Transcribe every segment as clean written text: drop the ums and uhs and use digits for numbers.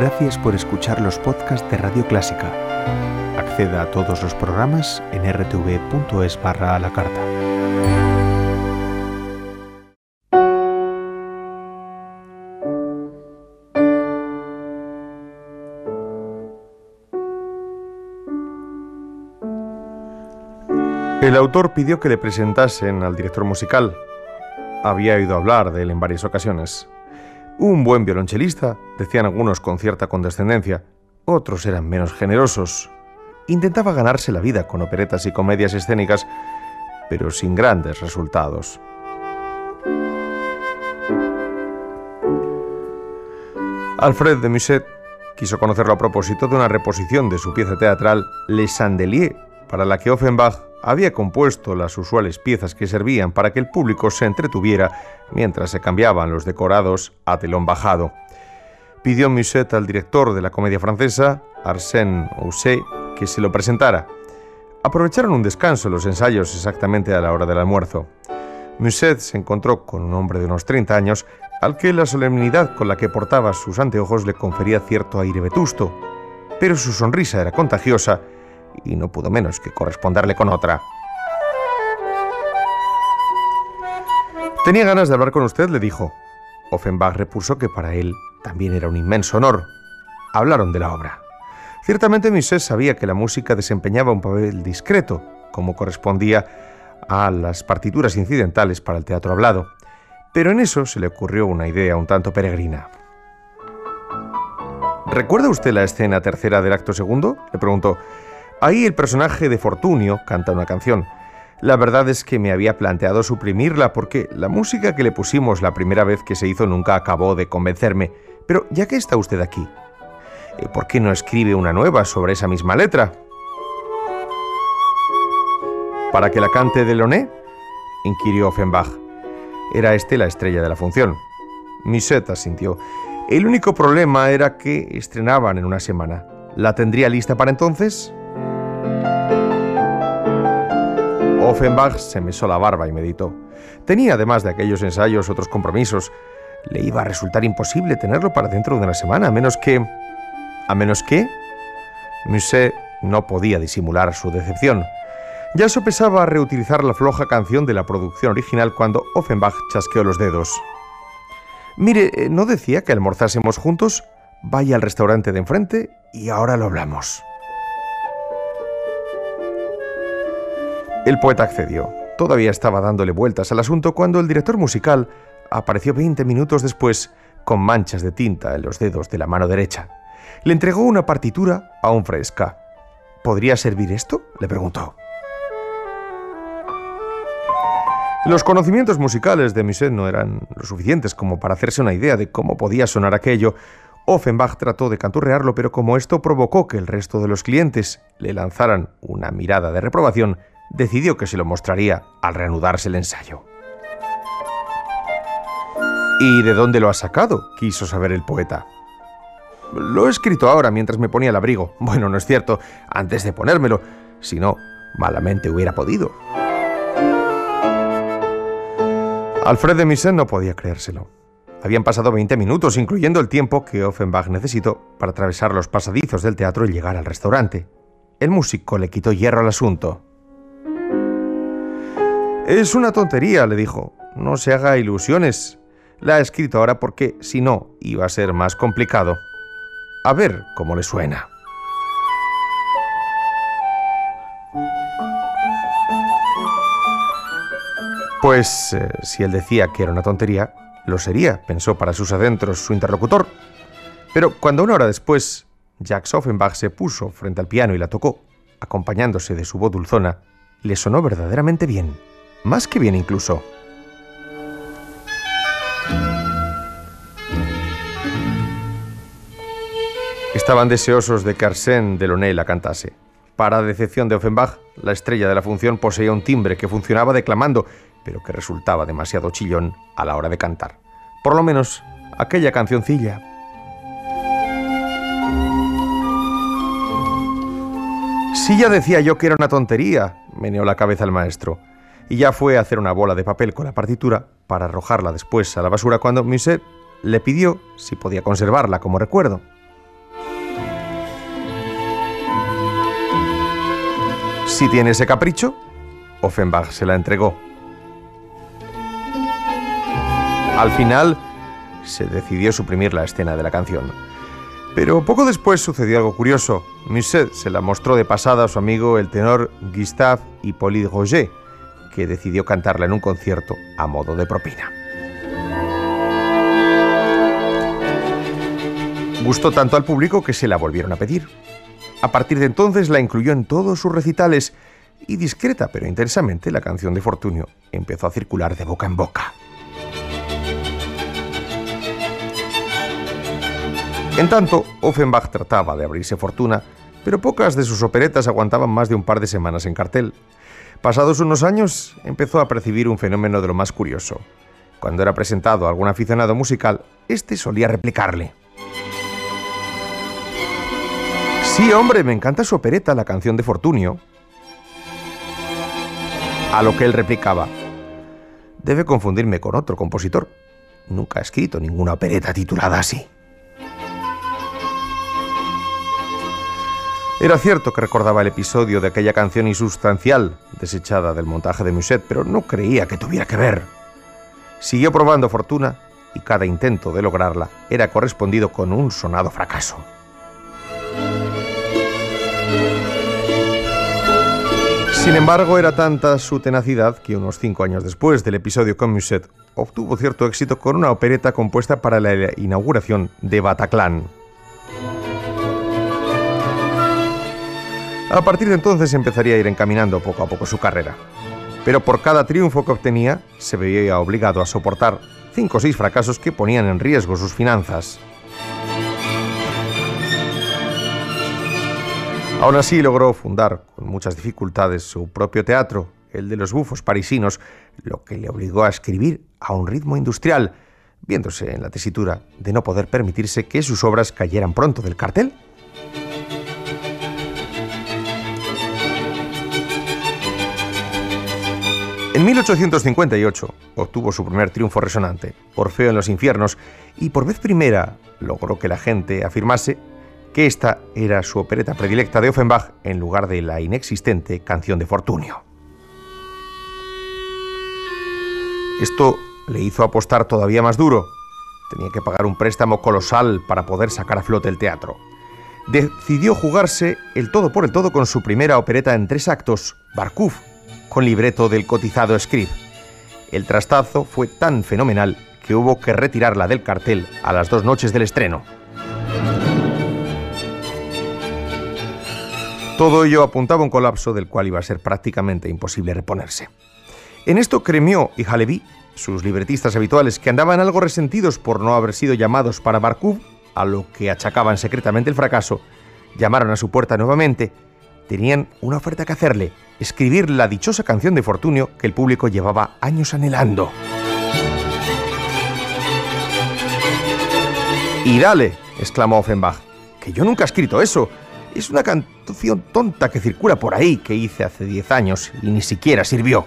Gracias por escuchar los podcasts de Radio Clásica. Acceda a todos los programas en rtv.es/a la carta. El autor pidió que le presentasen al director musical. Había oído hablar de él en varias ocasiones. Un buen violonchelista, decían algunos con cierta condescendencia, otros eran menos generosos. Intentaba ganarse la vida con operetas y comedias escénicas, pero sin grandes resultados. Alfred de Musset quiso conocerlo a propósito de una reposición de su pieza teatral Les Chandeliers, para la que Offenbach había compuesto las usuales piezas que servían para que el público se entretuviera mientras se cambiaban los decorados a telón bajado. Pidió Musset al director de la Comedia Francesa, Arsène Houssaye, que se lo presentara. Aprovecharon un descanso los ensayos exactamente a la hora del almuerzo. Musset se encontró con un hombre de unos 30 años al que la solemnidad con la que portaba sus anteojos le confería cierto aire vetusto, pero su sonrisa era contagiosa y no pudo menos que corresponderle con otra. «Tenía ganas de hablar con usted», le dijo. Offenbach repuso que para él también era un inmenso honor. Hablaron de la obra. Ciertamente Musset sabía que la música desempeñaba un papel discreto, como correspondía a las partituras incidentales para el teatro hablado, pero en eso se le ocurrió una idea un tanto peregrina. «¿Recuerda usted la escena tercera del acto segundo?», le preguntó. «Ahí el personaje de Fortunio canta una canción. La verdad es que me había planteado suprimirla porque la música que le pusimos la primera vez que se hizo nunca acabó de convencerme. Pero ya que está usted aquí, ¿por qué no escribe una nueva sobre esa misma letra?». «¿Para que la cante Delaunay?», inquirió Offenbach. Era este la estrella de la función. Musset asintió. El único problema era que estrenaban en una semana. ¿La tendría lista para entonces?». Offenbach se mesó la barba y meditó. Tenía, además de aquellos ensayos, otros compromisos. Le iba a resultar imposible tenerlo para dentro de una semana, a menos que... ¿A menos qué? Musset no podía disimular su decepción. Ya sopesaba reutilizar la floja canción de la producción original cuando Offenbach chasqueó los dedos. «Mire, ¿no decía que almorzásemos juntos? Vaya al restaurante de enfrente y ahora lo hablamos». El poeta accedió. Todavía estaba dándole vueltas al asunto cuando el director musical apareció 20 minutos después con manchas de tinta en los dedos de la mano derecha. Le entregó una partitura aún fresca. «¿Podría servir esto?», le preguntó. Los conocimientos musicales de Musset no eran lo suficientes como para hacerse una idea de cómo podía sonar aquello. Offenbach trató de canturrearlo, pero como esto provocó que el resto de los clientes le lanzaran una mirada de reprobación, decidió que se lo mostraría al reanudarse el ensayo. «¿Y de dónde lo has sacado?», quiso saber el poeta. «Lo he escrito ahora mientras me ponía el abrigo. Bueno, no es cierto, antes de ponérmelo, si no, malamente hubiera podido». Alfred de Musset no podía creérselo. Habían pasado 20 minutos, incluyendo el tiempo que Offenbach necesitó para atravesar los pasadizos del teatro y llegar al restaurante. El músico le quitó hierro al asunto. «Es una tontería», le dijo. «No se haga ilusiones. La he escrito ahora porque, si no, iba a ser más complicado. A ver cómo le suena». Pues, si él decía que era una tontería, lo sería, pensó para sus adentros su interlocutor. Pero cuando una hora después, Jacques Offenbach se puso frente al piano y la tocó, acompañándose de su voz dulzona, le sonó verdaderamente bien, más que bien incluso. Estaban deseosos de que Arsène Delaunay la cantase. Para decepción de Offenbach, la estrella de la función poseía un timbre que funcionaba declamando, pero que resultaba demasiado chillón a la hora de cantar. Por lo menos, aquella cancioncilla. «Sí, ya decía yo que era una tontería», meneó la cabeza el maestro, y ya fue a hacer una bola de papel con la partitura para arrojarla después a la basura cuando Musset le pidió si podía conservarla como recuerdo. Si tiene ese capricho, Offenbach se la entregó. Al final, se decidió suprimir la escena de la canción. Pero poco después sucedió algo curioso. Musset se la mostró de pasada a su amigo el tenor Gustave Hippolyte Roger, que decidió cantarla en un concierto a modo de propina. Gustó tanto al público que se la volvieron a pedir. A partir de entonces la incluyó en todos sus recitales y discreta pero intensamente la canción de Fortunio empezó a circular de boca en boca. En tanto, Offenbach trataba de abrirse fortuna, pero pocas de sus operetas aguantaban más de un par de semanas en cartel. Pasados unos años, empezó a percibir un fenómeno de lo más curioso. Cuando era presentado a algún aficionado musical, este solía replicarle: «Sí, hombre, me encanta su opereta, la canción de Fortunio». A lo que él replicaba: «Debe confundirme con otro compositor. Nunca ha escrito ninguna opereta titulada así». Era cierto que recordaba el episodio de aquella canción insustancial desechada del montaje de Musset, pero no creía que tuviera que ver. Siguió probando fortuna y cada intento de lograrla era correspondido con un sonado fracaso. Sin embargo, era tanta su tenacidad que unos 5 años después del episodio con Musset, obtuvo cierto éxito con una opereta compuesta para la inauguración de Bataclan. A partir de entonces empezaría a ir encaminando poco a poco su carrera. Pero por cada triunfo que obtenía, se veía obligado a soportar 5 o 6 fracasos que ponían en riesgo sus finanzas. Aún así logró fundar con muchas dificultades su propio teatro, el de los bufos parisinos, lo que le obligó a escribir a un ritmo industrial, viéndose en la tesitura de no poder permitirse que sus obras cayeran pronto del cartel. En 1858 obtuvo su primer triunfo resonante, Orfeo en los infiernos, y por vez primera logró que la gente afirmase que esta era su opereta predilecta de Offenbach en lugar de la inexistente canción de Fortunio. Esto le hizo apostar todavía más duro. Tenía que pagar un préstamo colosal para poder sacar a flote el teatro. Decidió jugarse el todo por el todo con su primera opereta en 3 actos, Barkhouf, con libreto del cotizado Scribe. El trastazo fue tan fenomenal que hubo que retirarla del cartel a las 2 noches del estreno. Todo ello apuntaba a un colapso del cual iba a ser prácticamente imposible reponerse. En esto Crémieux y Haleby, sus libretistas habituales, que andaban algo resentidos por no haber sido llamados para Barkhouf, a lo que achacaban secretamente el fracaso, llamaron a su puerta nuevamente. Tenían una oferta que hacerle: escribir la dichosa canción de Fortunio que el público llevaba años anhelando. «Y dale», exclamó Offenbach, «que yo nunca he escrito eso. Es una canción tonta que circula por ahí, que hice hace 10 años y ni siquiera sirvió».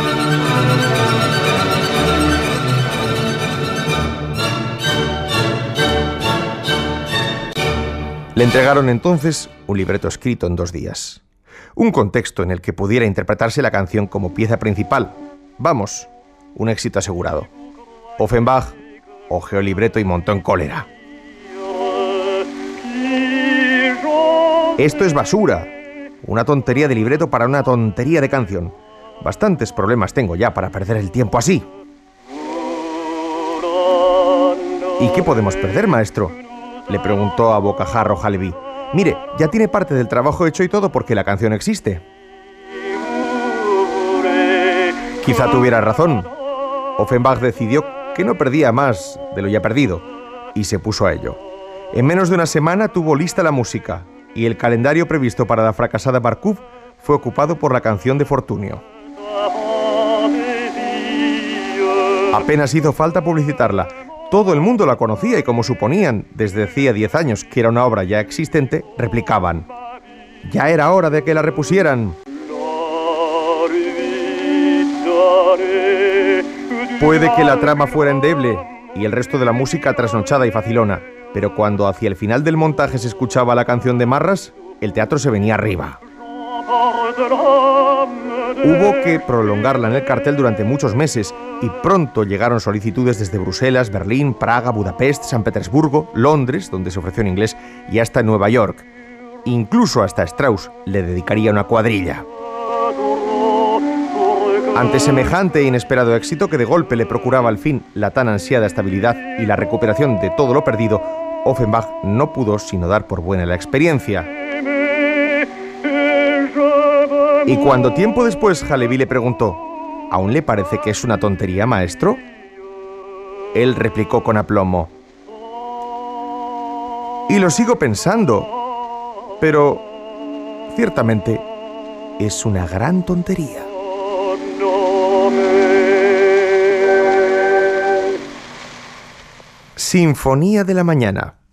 Le entregaron entonces un libreto escrito en 2 días. Un contexto en el que pudiera interpretarse la canción como pieza principal. Vamos, un éxito asegurado. Offenbach hojeó el libreto y montó en cólera. «Esto es basura. Una tontería de libreto para una tontería de canción. Bastantes problemas tengo ya para perder el tiempo así». «¿Y qué podemos perder, maestro?», le preguntó a bocajarro Haleby. «Mire, ya tiene parte del trabajo hecho y todo porque la canción existe». Quizá tuviera razón. Offenbach decidió que no perdía más de lo ya perdido y se puso a ello. En menos de una semana tuvo lista la música y el calendario previsto para la fracasada Barkhouf fue ocupado por la canción de Fortunio. Apenas hizo falta publicitarla. Todo el mundo la conocía y, como suponían desde hacía 10 años que era una obra ya existente, replicaban: «Ya era hora de que la repusieran». Puede que la trama fuera endeble y el resto de la música trasnochada y facilona, pero cuando hacia el final del montaje se escuchaba la canción de Marras, el teatro se venía arriba. Hubo que prolongarla en el cartel durante muchos meses y pronto llegaron solicitudes desde Bruselas, Berlín, Praga, Budapest, San Petersburgo, Londres, donde se ofreció en inglés, y hasta Nueva York. Incluso hasta Strauss le dedicaría una cuadrilla. Ante semejante e inesperado éxito, que de golpe le procuraba al fin la tan ansiada estabilidad y la recuperación de todo lo perdido, Offenbach no pudo sino dar por buena la experiencia. Y cuando tiempo después Halevi le preguntó: ¿aún le parece que es una tontería, maestro?, él replicó con aplomo: y lo sigo pensando, pero ciertamente es una gran tontería. Sinfonía de la mañana.